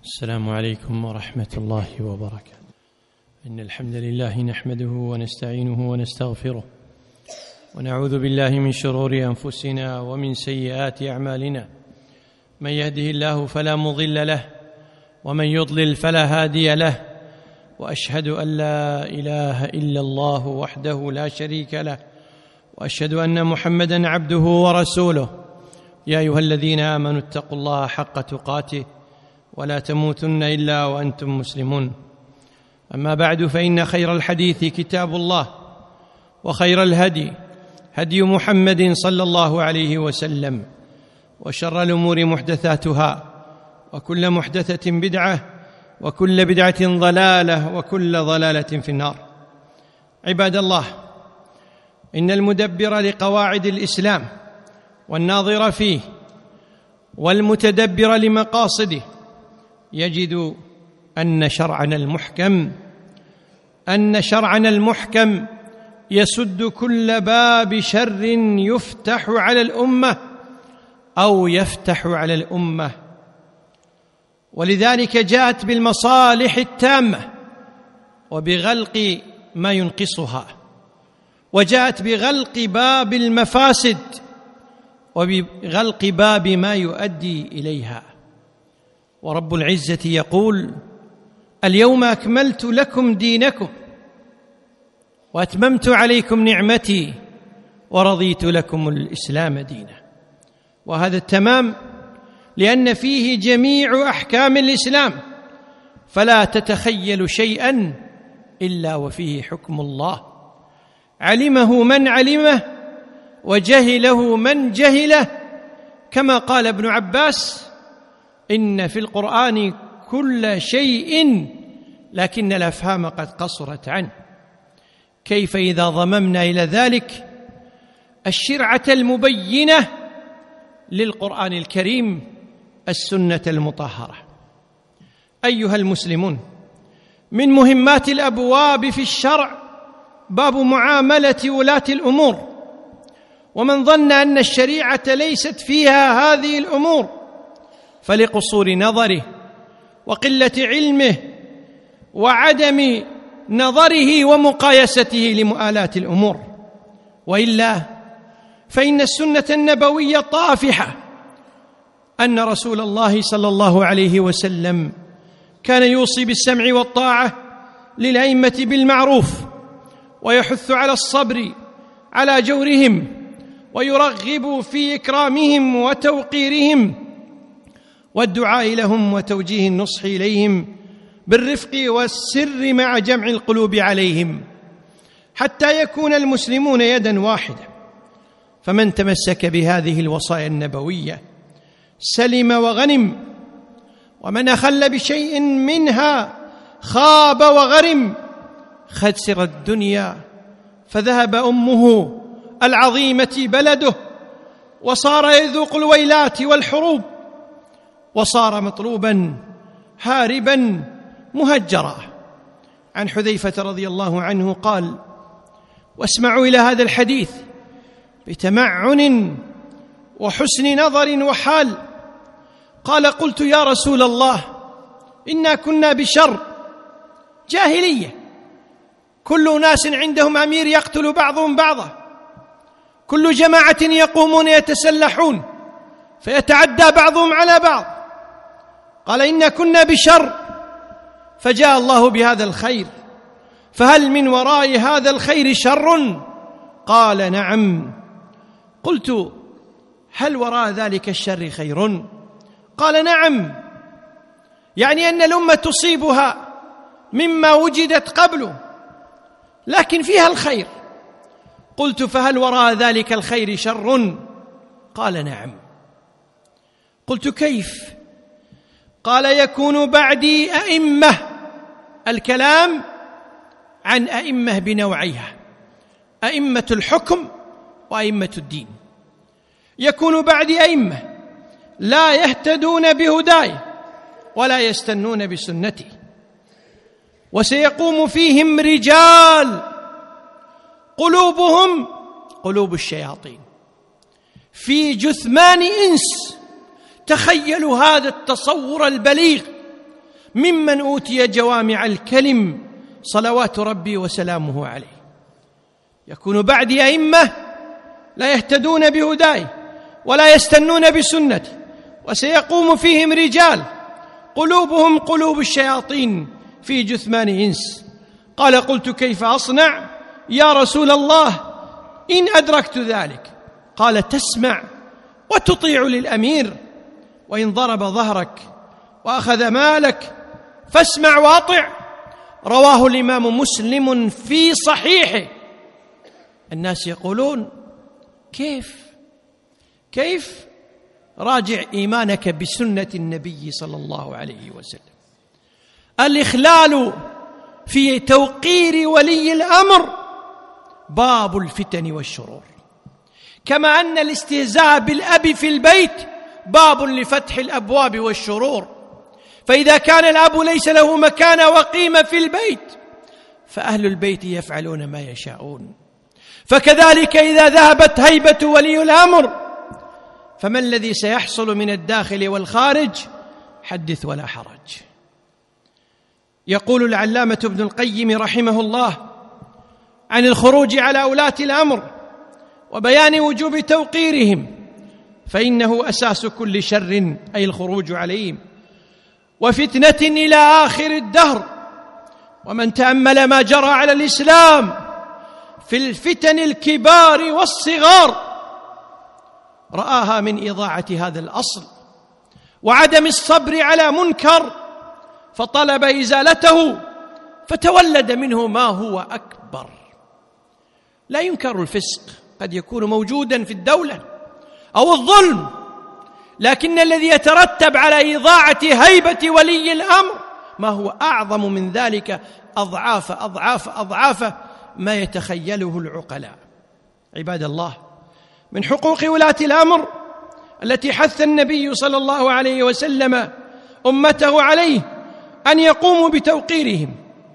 السلام عليكم ورحمة الله وبركاته. إن الحمد لله نحمده ونستعينه ونستغفره ونعوذ بالله من شرور أنفسنا ومن سيئات أعمالنا. من يهده الله فلا مضل له ومن يضلل فلا هادي له، وأشهد أن لا إله إلا الله وحده لا شريك له، وأشهد أن محمدًا عبده ورسوله. يا أيها الذين آمنوا اتقوا الله حق تقاته ولا تموتن إلا وأنتم مسلمون. أما بعد، فإن خير الحديث كتاب الله، وخير الهدي هدي محمد صلى الله عليه وسلم، وشر الأمور محدثاتها، وكل محدثة بدعة، وكل بدعة ضلالة، وكل ضلالة في النار. عباد الله، إن المدبر لقواعد الإسلام والناظر فيه والمتدبر لمقاصده يجد أن شرعنا المحكم يسد كل باب شر يفتح على الأمة أو يفتح على الأمة، ولذلك جاءت بالمصالح التامة وبغلق ما ينقصها، وجاءت بغلق باب المفاسد وبغلق باب ما يؤدي إليها. ورب العزة يقول: اليوم أكملت لكم دينكم وأتممت عليكم نعمتي ورضيت لكم الإسلام دينا. وهذا التمام لأن فيه جميع أحكام الإسلام، فلا تتخيل شيئا إلا وفيه حكم الله، علمه من علمه وجهله من جهله، كما قال ابن عباس: إن في القرآن كل شيء لكن الأفهام قد قصرت عنه. كيف إذا ضممنا إلى ذلك الشرعة المبينة للقرآن الكريم، السنة المطهرة؟ أيها المسلمون، من مهمات الأبواب في الشرع باب معاملة ولاة الأمور، ومن ظن أن الشريعة ليست فيها هذه الأمور فلقصور نظره وقلة علمه وعدم نظره ومقايسته لمؤالاة الأمور، وإلا فإن السنة النبوية طافحة أن رسول الله صلى الله عليه وسلم كان يوصي بالسمع والطاعة للأئمة بالمعروف، ويحث على الصبر على جورهم، ويرغب في إكرامهم وتوقيرهم والدعاء لهم وتوجيه النصح إليهم بالرفق والسر مع جمع القلوب عليهم، حتى يكون المسلمون يدا واحدة. فمن تمسك بهذه الوصايا النبوية سلم وغنم، ومن أخل بشيء منها خاب وغرم. خسر الدنيا فذهب أمه العظيمة بلده، وصار يذوق الويلات والحروب، وصار مطلوبا هاربا مهجرا. عن حذيفة رضي الله عنه قال: واسمعوا إلى هذا الحديث بتمعن وحسن نظر وحال. قال: قلت يا رسول الله، إنا كنا بشر جاهلية، كل ناس عندهم أمير يقتل بعضهم بعضا، كل جماعة يقومون يتسلحون فيتعدى بعضهم على بعض. قال: إنا كنا بشر، فجاء الله بهذا الخير، فهل من وراء هذا الخير شر؟ قال: نعم. قلت: هل وراء ذلك الشر خير؟ قال: نعم. يعني أن الأمة تصيبها مما وجدت قبله لكن فيها الخير. قلت: فهل وراء ذلك الخير شر؟ قال: نعم. قلت: كيف؟ قال: يكون بعدي أئمة. الكلام عن أئمة بنوعيها: أئمة الحكم وأئمة الدين. يكون بعدي أئمة لا يهتدون بهداي ولا يستنون بسنتي، وسيقوم فيهم رجال قلوبهم قلوب الشياطين في جثمان إنس. تخيلوا هذا التصور البليغ ممن أوتي جوامع الكلم صلوات ربي وسلامه عليه. يكون بعدي أئمة لا يهتدون بهداي ولا يستنون بسنتي، وسيقوم فيهم رجال قلوبهم قلوب الشياطين في جثمان إنس. قال: قلت: كيف أصنع يا رسول الله إن أدركت ذلك؟ قال: تسمع وتطيع للأمير، وإن ضرب ظهرك وأخذ مالك فاسمع وأطع. رواه الإمام مسلم في صحيحه. الناس يقولون: كيف؟ راجع إيمانك بسنة النبي صلى الله عليه وسلم. الإخلال في توقير ولي الأمر باب الفتن والشرور، كما أن الاستهزاء بالأب في البيت باب لفتح الأبواب والشرور. فإذا كان الأب ليس له مكانة وقيمة في البيت فأهل البيت يفعلون ما يشاءون. فكذلك إذا ذهبت هيبة ولي الأمر فما الذي سيحصل من الداخل والخارج؟ حدث ولا حرج. يقول العلامة ابن القيم رحمه الله عن الخروج على ولاة الأمر وبيان وجوب توقيرهم: فإنه أساس كل شر، أي الخروج عليهم، وفتنة إلى آخر الدهر. ومن تأمل ما جرى على الإسلام في الفتن الكبار والصغار رآها من إضاعة هذا الأصل وعدم الصبر على منكر فطلب إزالته فتولد منه ما هو أكبر. لا ينكر الفسق، قد يكون موجودا في الدولة أو الظلم، لكن الذي يترتب على إضاعة هيبة ولي الأمر ما هو أعظم من ذلك أضعاف أضعاف أضعاف ما يتخيله العقلاء. عباد الله، من حقوق ولاة الأمر التي حث النبي صلى الله عليه وسلم أمته عليه أن يقوموا بتوقيرهم.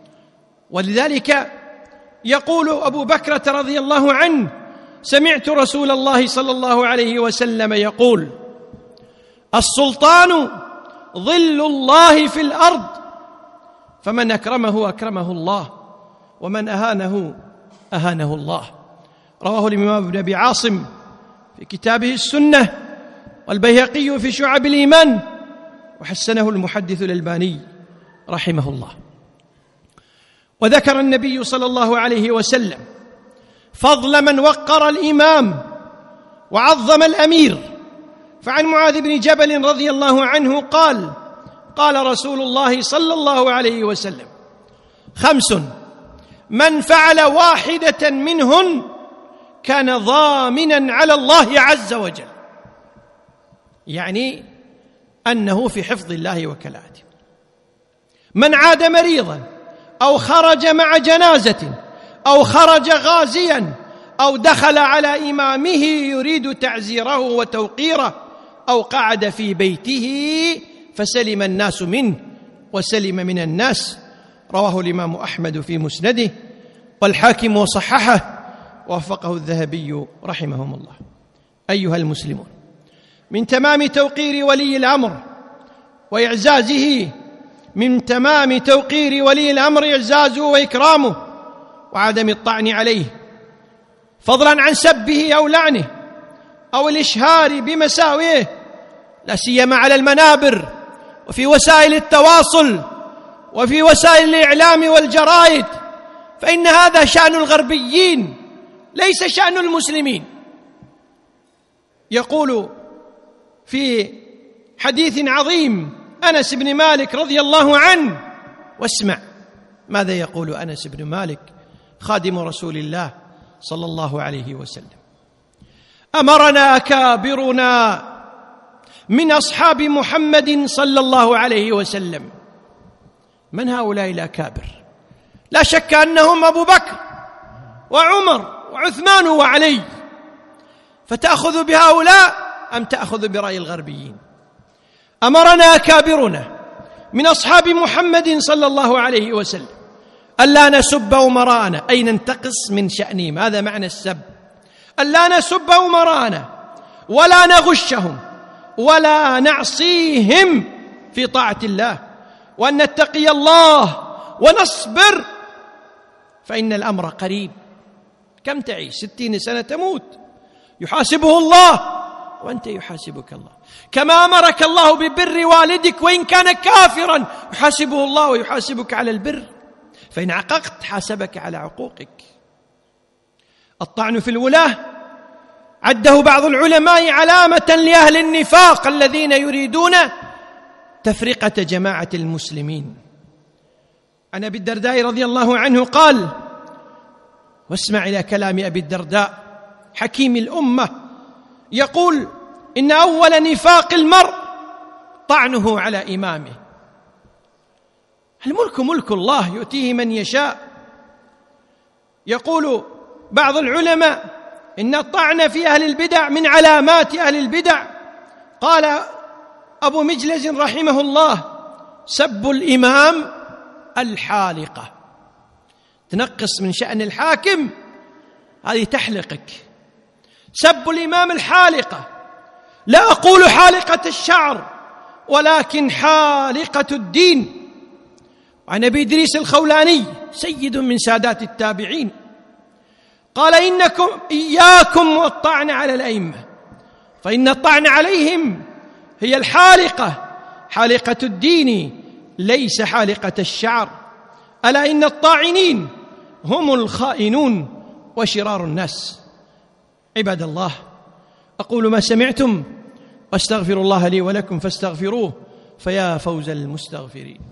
ولذلك يقول أبو بكرة رضي الله عنه: سمعت رسول الله صلى الله عليه وسلم يقول: السلطان ظل الله في الأرض، فمن أكرمه أكرمه الله، ومن أهانه أهانه الله. رواه الإمام ابن أبي عاصم في كتابه السنة، والبيهقي في شعب الإيمان، وحسنه المحدث الألباني رحمه الله. وذكر النبي صلى الله عليه وسلم فضل من وقر الإمام وعظم الأمير. فعن معاذ بن جبل رضي الله عنه قال: قال رسول الله صلى الله عليه وسلم: 5 من فعل واحدة منهن كان ضامنا على الله عز وجل، يعني أنه في حفظ الله وكلاته. من عاد مريضا أو خرج مع جنازة أو خرج غازيا أو دخل على إمامه يريد تعزيره وتوقيره أو قعد في بيته فسلم الناس منه وسلم من الناس. رواه الإمام أحمد في مسنده، والحاكم وصححه، ووفقه الذهبي رحمهم الله. أيها المسلمون، من تمام توقير ولي الأمر وإعزازه، من تمام توقير ولي الأمر إعزازه وإكرامه وعدم الطعن عليه، فضلا عن سبه أو لعنه أو الإشهار بمساوئه، لا سيما على المنابر وفي وسائل التواصل وفي وسائل الإعلام والجرائد، فإن هذا شأن الغربيين ليس شأن المسلمين. يقول في حديث عظيم أنس بن مالك رضي الله عنه، واسمع ماذا يقول أنس بن مالك خادم رسول الله صلى الله عليه وسلم: أمرنا أكابرنا من أصحاب محمد صلى الله عليه وسلم. من هؤلاء الأكابر؟ لا شك أنهم أبو بكر وعمر وعثمان وعلي. فتأخذ بهؤلاء أم تأخذ برأي الغربيين؟ أمرنا أكابرنا من أصحاب محمد صلى الله عليه وسلم ألا نسب أمراءنا، أي ننتقص من شأنهم، هذا معنى السب، ألا نسب أمراءنا ولا نغشهم ولا نعصيهم في طاعة الله، وأن نتقي الله ونصبر، فإن الأمر قريب. كم تعيش؟ 60 سنة تموت، يحاسبه الله وأنت يحاسبك الله. كما أمرك الله ببر والدك وإن كان كافرا، يحاسبه الله ويحاسبك على البر، فإن عققت حاسبك على عقوقك. الطعن في الولاة عده بعض العلماء علامة لأهل النفاق الذين يريدون تفرقة جماعة المسلمين. عن أبي الدرداء رضي الله عنه قال، واسمع إلى كلام أبي الدرداء حكيم الأمة، يقول: إن أول نفاق المرء طعنه على إمامه. الملك ملك الله يؤتيه من يشاء. يقول بعض العلماء إن الطعن في أهل البدع من علامات أهل البدع. قال أبو مجلس رحمه الله: سب الإمام الحالقة، تنقص من شأن الحاكم، هذه تحلقك. سب الإمام الحالقة، لا أقول حالقة الشعر ولكن حالقة الدين. عن أبي إدريس الخولاني سيد من سادات التابعين قال: إياكم والطعن على الأئمة، فإن الطعن عليهم هي الحالقة، حالقة الدين ليس حالقة الشعر. ألا إن الطاعنين هم الخائنون وشرار الناس. عباد الله، أقول ما سمعتم واستغفر الله لي ولكم فاستغفروه فيا فوز المستغفرين.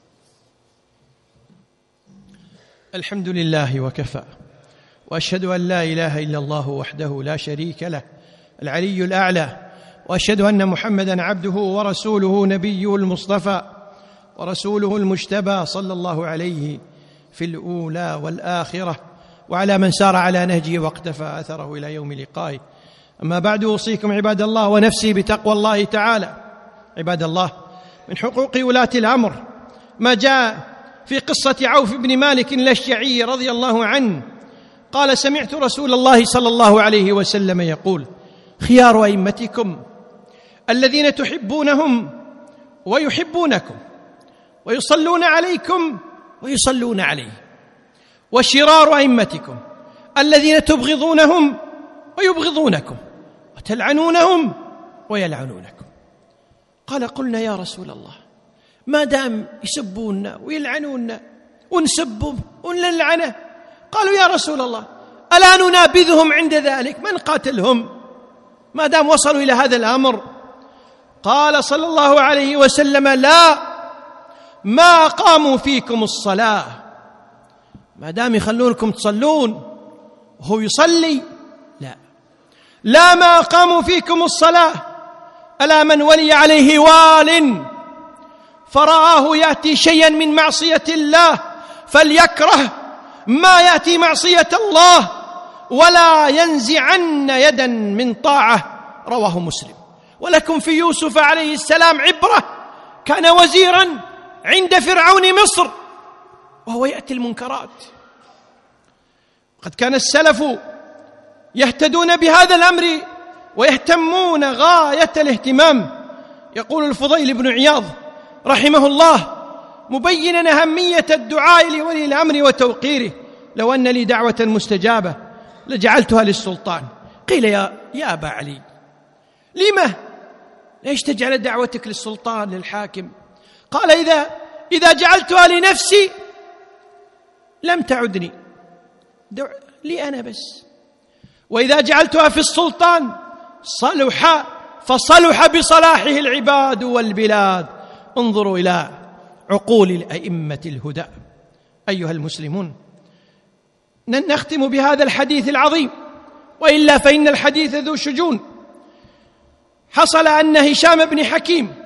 الحمد لله وكفى، وأشهد أن لا إله إلا الله وحده لا شريك له العلي الأعلى، وأشهد أن محمدًا عبده ورسوله نبيه المصطفى ورسوله المجتبى صلى الله عليه في الأولى والآخرة، وعلى من سار على نهجه واقتفى أثره إلى يوم لقائه. أما بعد، أوصيكم عباد الله ونفسي بتقوى الله تعالى. عباد الله، من حقوق ولاة الأمر ما جاء في قصة عوف بن مالك الأشجعي رضي الله عنه قال: سمعت رسول الله صلى الله عليه وسلم يقول: خيار أئمتكم الذين تحبونهم ويحبونكم ويصلون عليكم ويصلون عليه، وشرار أئمتكم الذين تبغضونهم ويبغضونكم وتلعنونهم ويلعنونكم. قال: قلنا يا رسول الله، ما دام يسبوننا ويلعنوننا ونسبهم ونلعنه؟ قالوا: يا رسول الله، ألا ننابذهم عند ذلك؟ من قاتلهم ما دام وصلوا إلى هذا الأمر؟ قال صلى الله عليه وسلم: لا، ما قاموا فيكم الصلاة، ما دام يخلونكم تصلون وهو يصلي، لا ما قاموا فيكم الصلاة. ألا من ولي عليه وال فرآه يأتي شيئا من معصية الله فليكره ما يأتي معصية الله ولا ينزعن يدا من طاعة. رواه مسلم. ولكم في يوسف عليه السلام عبرة، كان وزيرا عند فرعون مصر وهو يأتي المنكرات. قد كان السلف يهتدون بهذا الأمر ويهتمون غاية الاهتمام. يقول الفضيل بن عياض رحمه الله مبينا أهمية الدعاء لولي الأمر وتوقيره: لو أن لي دعوة مستجابة لجعلتها للسلطان. قيل: يا أبا علي، ليش تجعل دعوتك للسلطان للحاكم؟ قال: إذا جعلتها لنفسي لم تعدني، لي أنا بس، وإذا جعلتها في السلطان فصلح بصلاحه العباد والبلاد. انظروا إلى عقول الأئمة الهدى. أيها المسلمون، نختم بهذا الحديث العظيم، وإلا فإن الحديث ذو شجون. حصل أن هشام بن حكيم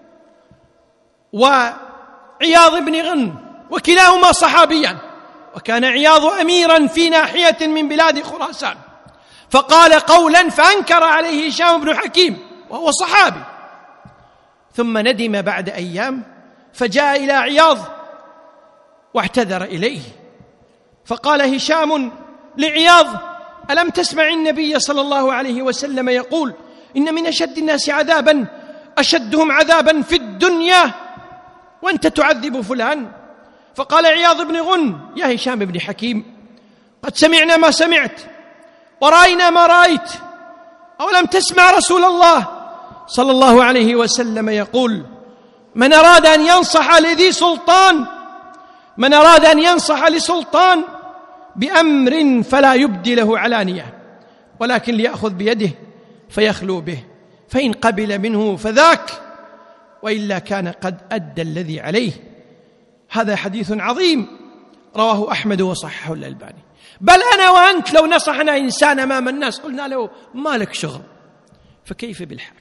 وعياض بن غنم وكلاهما صحابيان، وكان عياض أميرا في ناحية من بلاد خراسان، فقال قولا فأنكر عليه هشام بن حكيم وهو صحابي، ثم ندم بعد أيام فجاء إلى عياض واعتذر إليه، فقال هشام لعياض: ألم تسمع النبي صلى الله عليه وسلم يقول: إن من أشد الناس عذابا أشدهم عذابا في الدنيا وأنت تعذب فلان. فقال عياض بن غن: يا هشام بن حكيم، قد سمعنا ما سمعت ورأينا ما رأيت، أولم تسمع رسول الله صلى الله عليه وسلم يقول: من أراد أن ينصح لذي سلطان، من أراد أن ينصح لسلطان بأمر فلا يبدي له علانية، ولكن ليأخذ بيده فيخلو به، فإن قبل منه فذاك، وإلا كان قد أدى الذي عليه. هذا حديث عظيم رواه أحمد وصححه الألباني. بل أنا وأنت لو نصحنا إنسان أمام الناس قلنا له: ما لك شغل، فكيف بالحاكم؟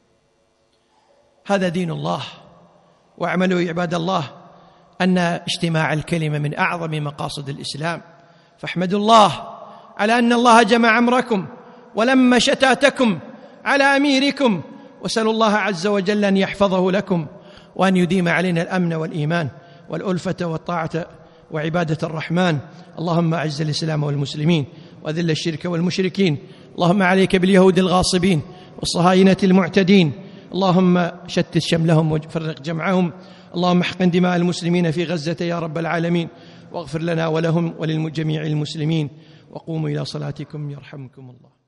هذا دين الله. واعملوا عباد الله أن اجتماع الكلمة من أعظم مقاصد الإسلام، فاحمدوا الله على أن الله جمع أمركم ولم شتاتكم على أميركم، وسألوا الله عز وجل أن يحفظه لكم، وأن يديم علينا الأمن والإيمان والألفة والطاعة وعبادة الرحمن. اللهم أعز الإسلام والمسلمين وأذل الشرك والمشركين. اللهم عليك باليهود الغاصبين والصهاينة المعتدين، اللهم شتت شملهم وفرق جمعهم. اللهم احقن دماء المسلمين في غزة يا رب العالمين، واغفر لنا ولهم ولجميع المسلمين. وقوموا إلى صلاتكم يرحمكم الله.